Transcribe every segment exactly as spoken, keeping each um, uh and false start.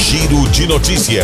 Giro de Notícia.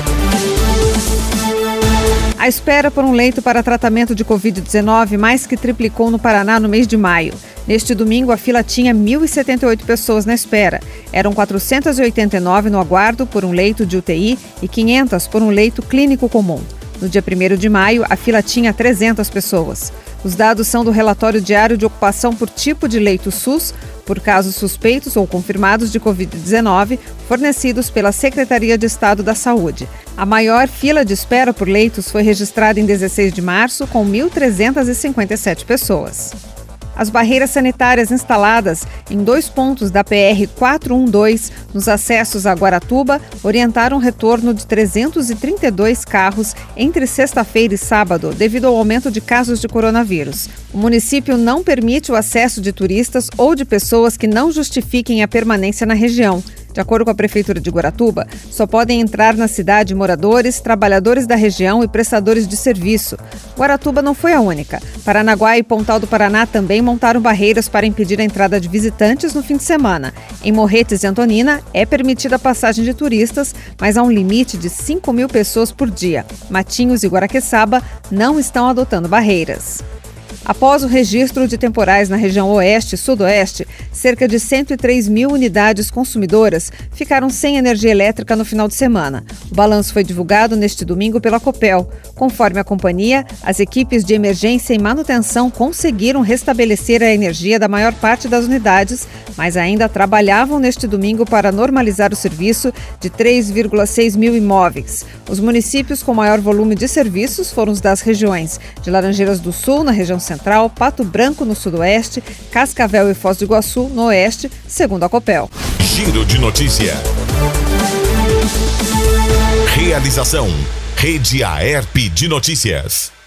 A espera por um leito para tratamento de covid dezenove mais que triplicou no Paraná no mês de maio. Neste domingo, a fila tinha mil e setenta e oito pessoas na espera. Eram quatrocentas e oitenta e nove no aguardo por um leito de U T I e quinhentas por um leito clínico comum. No dia primeiro de maio, a fila tinha trezentas pessoas. Os dados são do relatório diário de ocupação por tipo de leito SUS, por casos suspeitos ou confirmados de covid dezenove, fornecidos pela Secretaria de Estado da Saúde. A maior fila de espera por leitos foi registrada em dezesseis de março, com mil trezentas e cinquenta e sete pessoas. As barreiras sanitárias instaladas em dois pontos da P R quatrocentos e doze, nos acessos a Guaratuba, orientaram o retorno de trezentos e trinta e dois carros entre sexta-feira e sábado, devido ao aumento de casos de coronavírus. O município não permite o acesso de turistas ou de pessoas que não justifiquem a permanência na região. De acordo com a Prefeitura de Guaratuba, só podem entrar na cidade moradores, trabalhadores da região e prestadores de serviço. Guaratuba não foi a única. Paranaguá e Pontal do Paraná também montaram barreiras para impedir a entrada de visitantes no fim de semana. Em Morretes e Antonina, é permitida a passagem de turistas, mas há um limite de cinco mil pessoas por dia. Matinhos e Guaraqueçaba não estão adotando barreiras. Após o registro de temporais na região oeste e sudoeste, cerca de cento e três mil unidades consumidoras ficaram sem energia elétrica no final de semana. O balanço foi divulgado neste domingo pela Copel. Conforme a companhia, as equipes de emergência e manutenção conseguiram restabelecer a energia da maior parte das unidades, mas ainda trabalhavam neste domingo para normalizar o serviço de três vírgula seis mil imóveis. Os municípios com maior volume de serviços foram os das regiões de Laranjeiras do Sul, na região central, Pato Branco, no sudoeste, Cascavel e Foz do Iguaçu, no oeste, segundo a Copel. Giro de Notícia. Realização: Rede Aerp de Notícias.